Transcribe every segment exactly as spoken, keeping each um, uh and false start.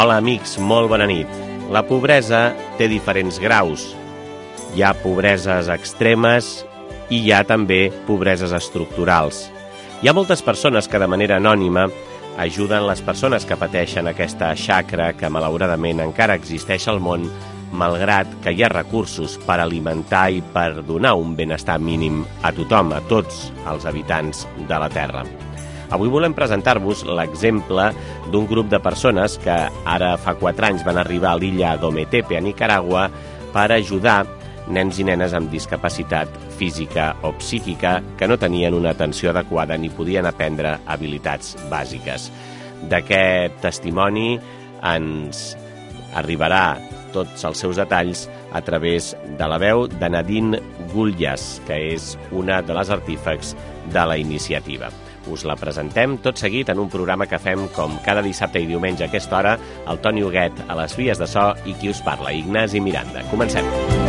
Hola amics, molt bona nit. La pobresa té diferents graus. Hi ha pobreses extremes i hi ha també pobreses estructurals. Hi ha moltes persones que de manera anònima ajuden les persones que pateixen aquesta xacra que malauradament encara existeix al món, malgrat que hi ha recursos per alimentar i per donar un benestar mínim a tothom, a tots els habitants de la Terra. Avui volem presentar-vos l'exemple d'un grup de persones que ara fa quatre anys van arribar a l'illa d'Ometepe, a Nicaragua, per ajudar nens i nenes amb discapacitat física o psíquica que no tenien una atenció adequada ni podien aprendre habilitats bàsiques. D'aquest testimoni ens arribarà tots els seus detalls a través de la veu de Nadine Gullias, que és una de les artífecs de la iniciativa. Us la presentem tot seguit en un programa que fem com cada dissabte i diumenge a aquesta hora, el Toni Huguet a les vies de so i qui us parla, Ignasi Miranda. Comencem.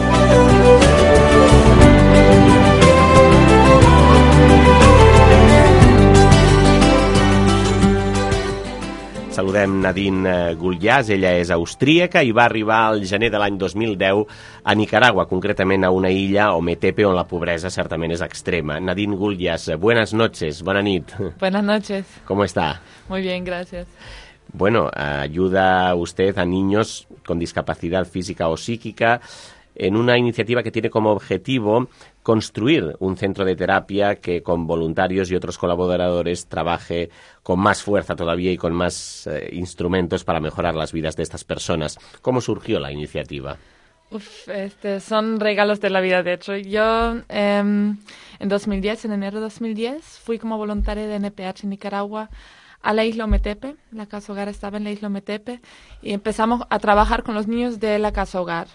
Saludem Nadine Gullias, ella és austríaca i va arribar al gener de l'any dos mil deu a Nicaragua, concretament a una illa, Ometepe, on la pobresa certament és extrema. Nadine Gullias, buenas noches, bona nit. Buenas noches. ¿Cómo está? Muy bien, gracias. Bueno, ayuda usted a niños con discapacidad física o psíquica en una iniciativa que tiene como objetivo construir un centro de terapia que con voluntarios y otros colaboradores trabaje con más fuerza todavía y con más eh, instrumentos para mejorar las vidas de estas personas. ¿Cómo surgió la iniciativa? Uf, este, son regalos de la vida, de hecho. Yo eh, en dos mil diez, en enero de dos mil diez, fui como voluntaria de N P H en Nicaragua a la isla Ometepe. La casa hogar estaba en la isla Ometepe y empezamos a trabajar con los niños de la casa hogar.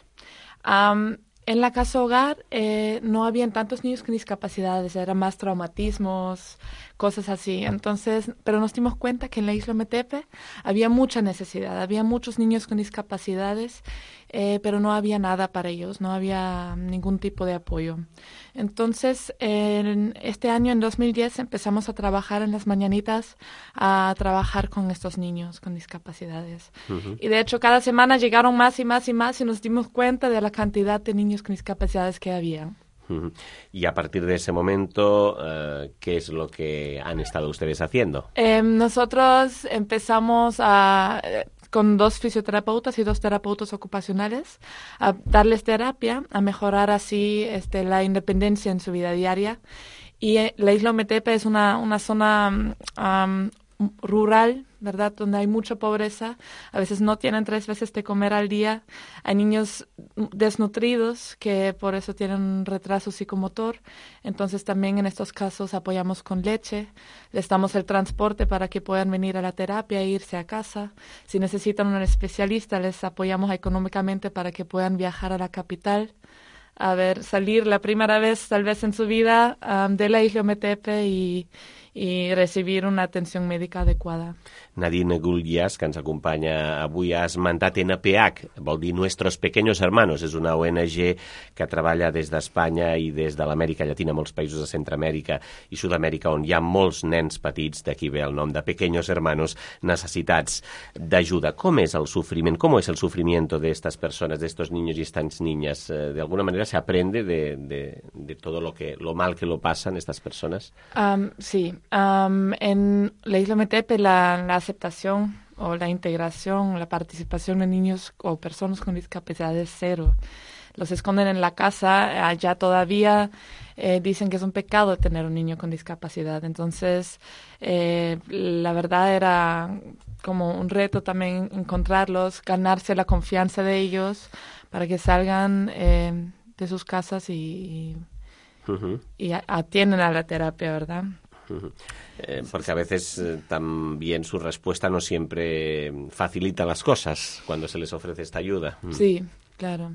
Um, en la casa hogar eh, no habían tantos niños con discapacidades, eran más traumatismos, cosas así. Entonces, pero nos dimos cuenta que en la isla Ometepe había mucha necesidad, había muchos niños con discapacidades, eh, pero no había nada para ellos, no había ningún tipo de apoyo. Entonces, en este año, en dos mil diez, empezamos a trabajar en las mañanitas, a trabajar con estos niños con discapacidades. Uh-huh. Y de hecho, cada semana llegaron más y más y más y nos dimos cuenta de la cantidad de niños con discapacidades que había. Uh-huh. Y a partir de ese momento, uh, ¿qué es lo que han estado ustedes haciendo? Eh, nosotros empezamos a... con dos fisioterapeutas y dos terapeutas ocupacionales, a darles terapia, a mejorar así este, la independencia en su vida diaria. Y eh, la isla Ometepe es una, una zona um, rural, ¿verdad?, donde hay mucha pobreza. A veces no tienen tres veces de comer al día. Hay niños desnutridos que por eso tienen un retraso psicomotor. Entonces también en estos casos apoyamos con leche. Les damos el transporte para que puedan venir a la terapia e irse a casa. Si necesitan un especialista, les apoyamos económicamente para que puedan viajar a la capital. A ver, salir la primera vez tal vez en su vida um, de la isla Ometepe y... i recibir una atenció mèdica adequada. Nadine Gullias, que ens acompanya avui, ha esmentat N P H, vol dir Nuestros Pequeños Hermanos. És una O N G que treballa des d'Espanya i des de l'Amèrica Llatina, molts països de Centroamèrica i Sud-amèrica, on hi ha molts nens petits, d'aquí ve el nom de Pequeños Hermanos, necessitats d'ajuda. Com és el sufriment? ¿Cómo es el sufrimiento de estas personas, de estos niños y estas niñas? ¿De alguna manera se aprende de, de, de todo lo, que, lo mal que lo pasan estas personas? Um, sí. Um, en la isla Ometepe la, la aceptación o la integración, la participación de niños o personas con discapacidad es cero. Los esconden en la casa, allá todavía eh, dicen que es un pecado tener un niño con discapacidad. Entonces, eh, la verdad era como un reto también encontrarlos, ganarse la confianza de ellos para que salgan eh, de sus casas y, y, uh-huh. y atienden a la terapia, ¿verdad? Eh, porque a veces eh, también su respuesta no siempre facilita las cosas cuando se les ofrece esta ayuda. Sí, claro.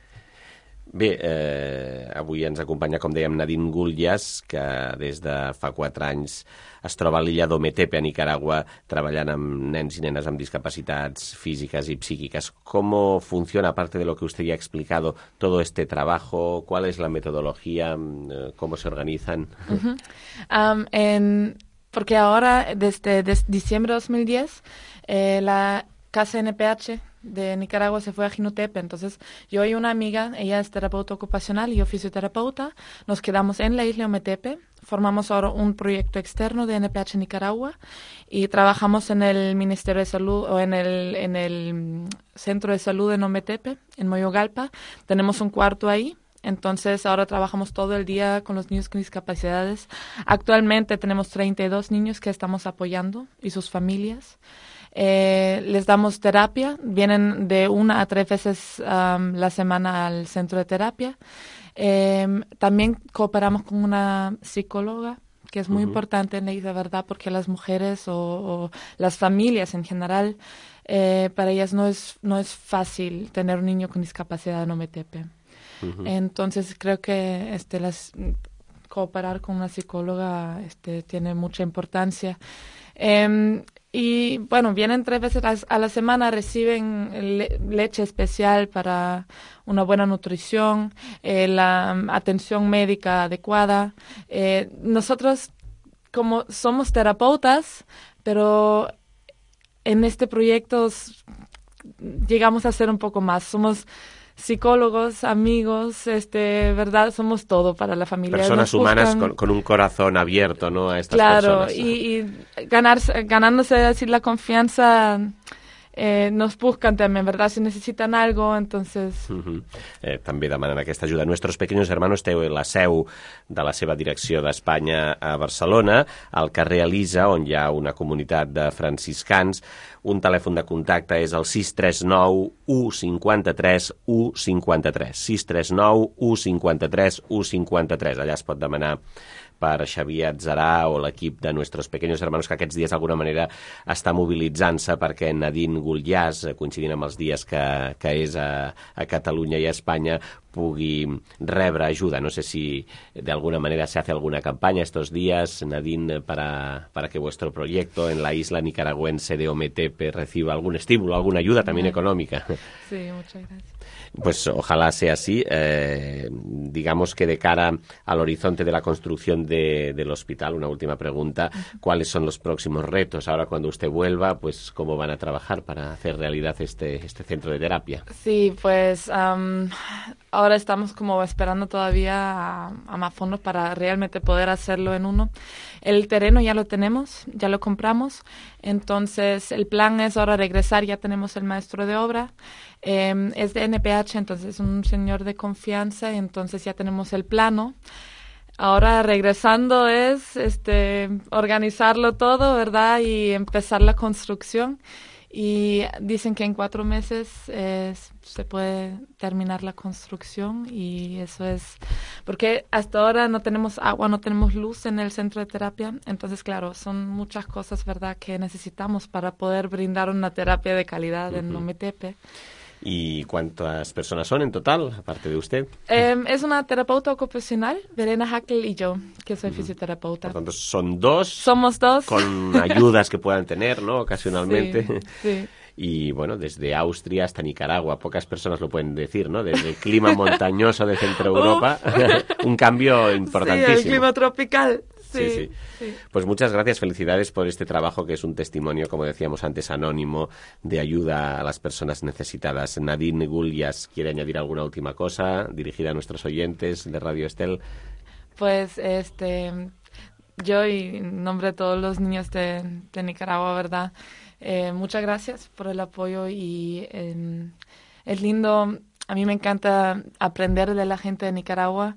Bé, eh, avui ens acompanya, com dèiem, Nadine Gullias, que des de fa quatre anys es troba a l'illa d'Ometepe, a Nicaragua, treballant amb nens i nenes amb discapacitats físicas y psíquicas. ¿Cómo funciona, aparte de lo que usted ya ha explicado, todo este trabajo? ¿Cuál es la metodología? ¿Cómo se organizan? Uh-huh. um, en, porque ahora, desde, desde diciembre de dos mil diez, eh, la casa N P H de Nicaragua se fue a Jinutepe, entonces yo y una amiga, ella es terapeuta ocupacional y yo fisioterapeuta, nos quedamos en la isla Ometepe, formamos ahora un proyecto externo de N P H Nicaragua y trabajamos en el Ministerio de Salud o en el, en el Centro de Salud en Ometepe, en Moyogalpa, tenemos un cuarto ahí. Entonces ahora trabajamos todo el día con los niños con discapacidades. Actualmente tenemos treinta y dos niños que estamos apoyando y sus familias. Eh, les damos terapia, vienen de una a tres veces um, la semana al centro de terapia. Eh, también cooperamos con una psicóloga, que es muy uh-huh. importante en la isla, ¿verdad? Porque las mujeres o, o las familias en general, eh, para ellas no es, no es fácil tener un niño con discapacidad en Ometepe. Uh-huh. Entonces creo que este las cooperar con una psicóloga este tiene mucha importancia. Eh, y bueno, vienen tres veces a la semana, reciben le- leche especial para una buena nutrición, eh, la um, atención médica adecuada. Eh, nosotros como somos terapeutas, pero en este proyecto llegamos a ser un poco más. Somos psicólogos, amigos, este, verdad, somos todo para la familia. Personas humanas con, con un corazón abierto, ¿no? A estas claro, personas. Claro, y, y ganarse, ganándose así la confianza, eh, nos buscan también, ¿verdad? Si necesitan algo, entonces... Uh-huh. Eh, també demanen aquesta ajuda. Nuestros Pequeños Hermanos té la seu de la seva direcció d'Espanya a Barcelona, al carrer Elisa, on hi ha una comunitat de franciscans. Un telèfon de contacte és el sis tres nou u cinquanta-tres u cinquanta-tres. sis tres nou u cinquanta-tres u cinquanta-tres. Allà es pot demanar per Xavier Atzarà o l'equip de Nuestros Pequeños Hermanos, que aquests dies d'alguna manera està mobilitzant-se perquè Nadine Gulyas, coincidint amb els dies que, que és a, a Catalunya i a Espanya, pugui rebre ajuda. No sé si de alguna manera se hace alguna campaña estos días, Nadine, para, para que vuestro proyecto en la isla nicaragüense de Ometepe reciba algún estímulo, alguna ayuda también Ay. económica. Sí, muchas gracias. Pues ojalá sea así. Eh, digamos que de cara al horizonte de la construcción de, del hospital, una última pregunta, ¿cuáles son los próximos retos? Ahora cuando usted vuelva, pues ¿cómo van a trabajar para hacer realidad este, este centro de terapia? Sí, pues um, ahora estamos como esperando todavía a, a más fondos para realmente poder hacerlo en uno. El terreno ya lo tenemos, ya lo compramos, entonces el plan es ahora regresar, ya tenemos el maestro de obra, eh, es de N P H, entonces es un señor de confianza, entonces ya tenemos el plano. Ahora regresando es este organizarlo todo, ¿verdad? Y empezar la construcción. Y dicen que en cuatro meses eh, se puede terminar la construcción y eso es porque hasta ahora no tenemos agua, no tenemos luz en el centro de terapia, entonces claro, son muchas cosas, ¿verdad?, que necesitamos para poder brindar una terapia de calidad uh-huh. en Ometepe. ¿Y cuántas personas son en total, aparte de usted? Eh, es una terapeuta ocupacional, Verena Hackel y yo, que soy uh-huh. fisioterapeuta. Por tanto, son dos. Somos dos. Con ayudas que puedan tener, ¿no?, ocasionalmente. Sí, sí. Y bueno, desde Austria hasta Nicaragua, pocas personas lo pueden decir, ¿no? Desde el clima montañoso de Centro Europa, un cambio importantísimo. Sí, el clima tropical. Sí, sí, sí. Pues muchas gracias, felicidades por este trabajo que es un testimonio, como decíamos antes, anónimo, de ayuda a las personas necesitadas. Nadine Gulyas, ¿quiere añadir alguna última cosa dirigida a nuestros oyentes de Radio Estel? Pues este, yo y en nombre de todos los niños de, de Nicaragua, ¿verdad? Eh, muchas gracias por el apoyo y eh, es lindo, a mí me encanta aprender de la gente de Nicaragua,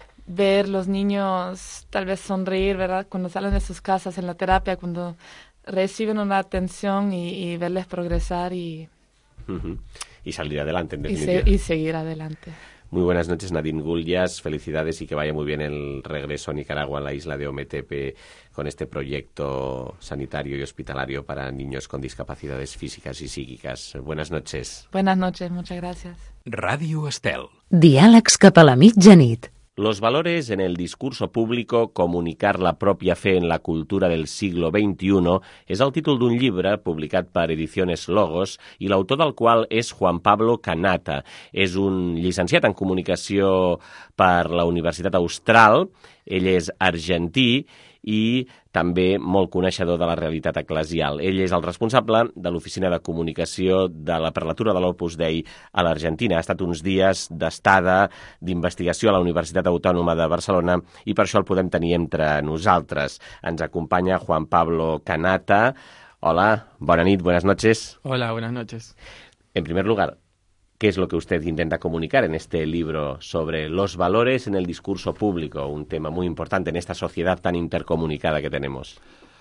ver los niños tal vez sonreír, ¿verdad?, cuando salen de sus casas en la terapia, cuando reciben una atención y, y verles progresar y... Uh-huh. Y salir adelante, en y, definitiva. se, y seguir adelante. Muy buenas noches, Nadine Gulyas. Felicidades y que vaya muy bien el regreso a Nicaragua, a la isla de Ometepe, con este proyecto sanitario y hospitalario para niños con discapacidades físicas y psíquicas. Buenas noches. Buenas noches, muchas gracias. Radio Estel. Diàlegs cap a la mitjanit. Los valores en el discurso público, comunicar la propia fe en la cultura del siglo veintiuno és el títol d'un llibre publicat per Ediciones Logos i l'autor del qual és Juan Pablo Canata. És un llicenciat en comunicació per la Universitat Austral, ell és argentí i també molt coneixedor de la realitat eclesial. Ell és el responsable de l'Oficina de Comunicació de la Prelatura de l'Opus Dei a l'Argentina. Ha estat uns dies d'estada, d'investigació a la Universitat Autònoma de Barcelona i per això el podem tenir entre nosaltres. Ens acompanya Juan Pablo Canata. Hola, bona nit, buenas noches. Hola, buenas noches. En primer lugar, ¿qué es lo que usted intenta comunicar en este libro sobre los valores en el discurso público? Un tema muy importante en esta sociedad tan intercomunicada que tenemos.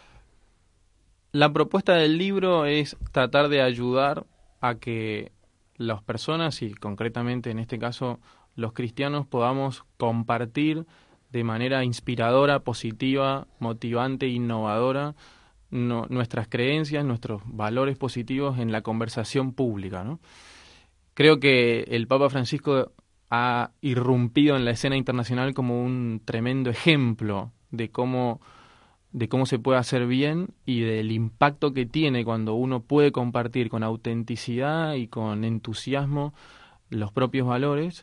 La propuesta del libro es tratar de ayudar a que las personas, y concretamente en este caso los cristianos, podamos compartir de manera inspiradora, positiva, motivante, innovadora, no, nuestras creencias, nuestros valores positivos en la conversación pública, ¿no? Creo que el Papa Francisco ha irrumpido en la escena internacional como un tremendo ejemplo de cómo, de cómo se puede hacer bien y del impacto que tiene cuando uno puede compartir con autenticidad y con entusiasmo los propios valores.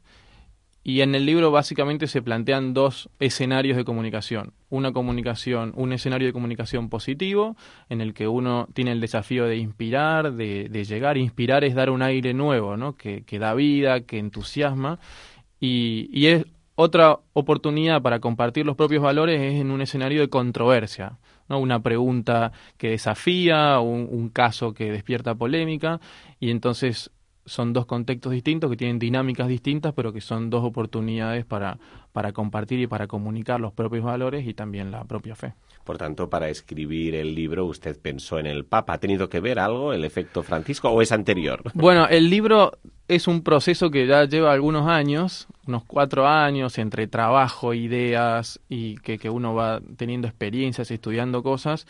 Y en el libro básicamente se plantean dos escenarios de comunicación. Una comunicación, un escenario de comunicación positivo, en el que uno tiene el desafío de inspirar, de, de llegar. Inspirar es dar un aire nuevo, ¿no? que, que da vida, que entusiasma. Y, y es otra oportunidad para compartir los propios valores es en un escenario de controversia, ¿no? Una pregunta que desafía, un, un caso que despierta polémica, y entonces son dos contextos distintos que tienen dinámicas distintas, pero que son dos oportunidades para, para compartir y para comunicar los propios valores y también la propia fe. Por tanto, para escribir el libro usted pensó en el Papa. ¿Ha tenido que ver algo el efecto Francisco o es anterior? Bueno, el libro es un proceso que ya lleva algunos años, unos cuatro años, entre trabajo, ideas y que, que uno va teniendo experiencias y estudiando cosas.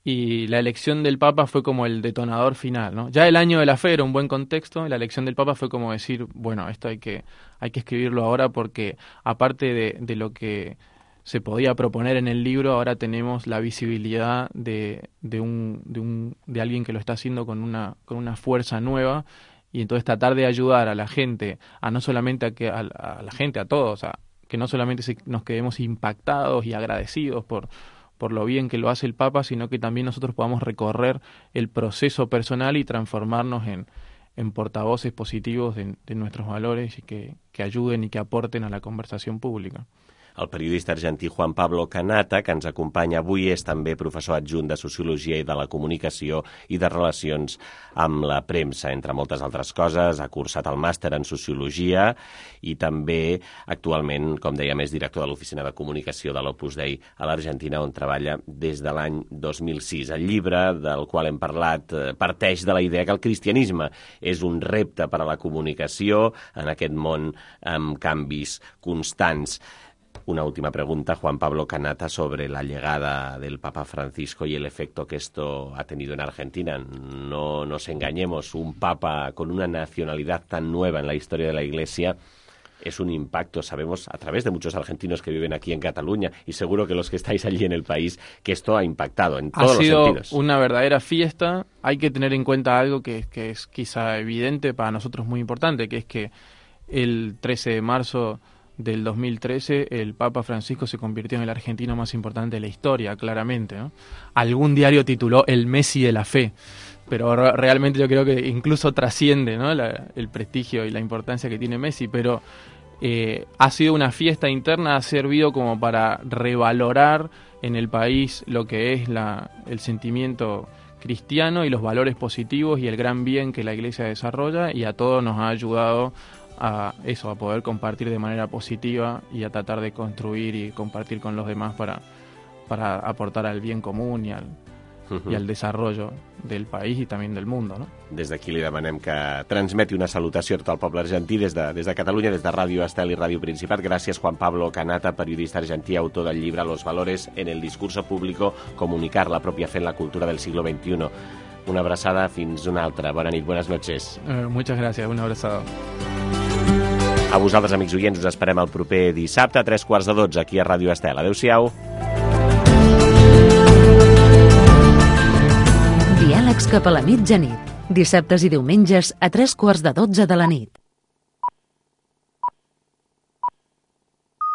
Y la elección del Papa fue como el detonador final, ¿no? Ya el año de la fe era un buen contexto, y la elección del Papa fue como decir, bueno, esto hay que, hay que escribirlo ahora porque aparte de, de lo que se podía proponer en el libro, ahora tenemos la visibilidad de, de, un, de, un, de alguien que lo está haciendo con una, con una fuerza nueva, y entonces tratar de ayudar a la gente, a no solamente a, que, a, a la gente, a todos, a que no solamente se, nos quedemos impactados y agradecidos por por lo bien que lo hace el Papa, sino que también nosotros podamos recorrer el proceso personal y transformarnos en, en portavoces positivos de, de nuestros valores y que, que ayuden y que aporten a la conversación pública. El periodista argentí Juan Pablo Canata, que ens acompanya avui, és també professor adjunt de Sociologia i de la Comunicació i de Relacions amb la Premsa, entre moltes altres coses. Ha cursat el màster en Sociologia i també actualment, com dèiem, és director de l'Oficina de Comunicació de l'Opus Dei a l'Argentina, on treballa des de l'any dos mil sis. El llibre del qual hem parlat parteix de la idea que el cristianisme és un repte per a la comunicació en aquest món amb canvis constants. Una última pregunta, Juan Pablo Canata, sobre la llegada del Papa Francisco y el efecto que esto ha tenido en Argentina. No nos engañemos, un Papa con una nacionalidad tan nueva en la historia de la Iglesia es un impacto, sabemos, a través de muchos argentinos que viven aquí en Cataluña, y seguro que los que estáis allí en el país, que esto ha impactado en todos los sentidos. Ha sido una verdadera fiesta. Hay que tener en cuenta algo que, que es quizá evidente, para nosotros muy importante, que es que el trece de marzo del dos mil trece, el Papa Francisco se convirtió en el argentino más importante de la historia, claramente, ¿no? Algún diario tituló el Messi de la fe, pero re- realmente yo creo que incluso trasciende, ¿no? la, el prestigio y la importancia que tiene Messi, pero eh, ha sido una fiesta interna, ha servido como para revalorar en el país lo que es la, el sentimiento cristiano y los valores positivos y el gran bien que la Iglesia desarrolla, y a todos nos ha ayudado a eso, a poder compartir de manera positiva y a tratar de construir y compartir con los demás para, para aportar al bien común y al, uh-huh. i al desarrollo del país i també del món, no? Des d'aquí li demanem que transmeti una salutació a tot el poble argentí des de, des de Catalunya, des de Ràdio Estel i Ràdio Principat. Gràcies, Juan Pablo Canata, periodista argentí, autor del llibre Los valores en el discurso público, comunicar la propia fe en la cultura del siglo veintiuno. Una abraçada, fins una altra. Bona nit, buenas noches. Eh, muchas gracias, una abraçada. A vosaltres, amics oients, us esperem el proper dissabte a tres quarts de dotze aquí a Ràdio Estel. Adéu-siau. Diàlegs cap a la mitjanit. Dissabtes i diumenges a tres quarts de dotze de la nit.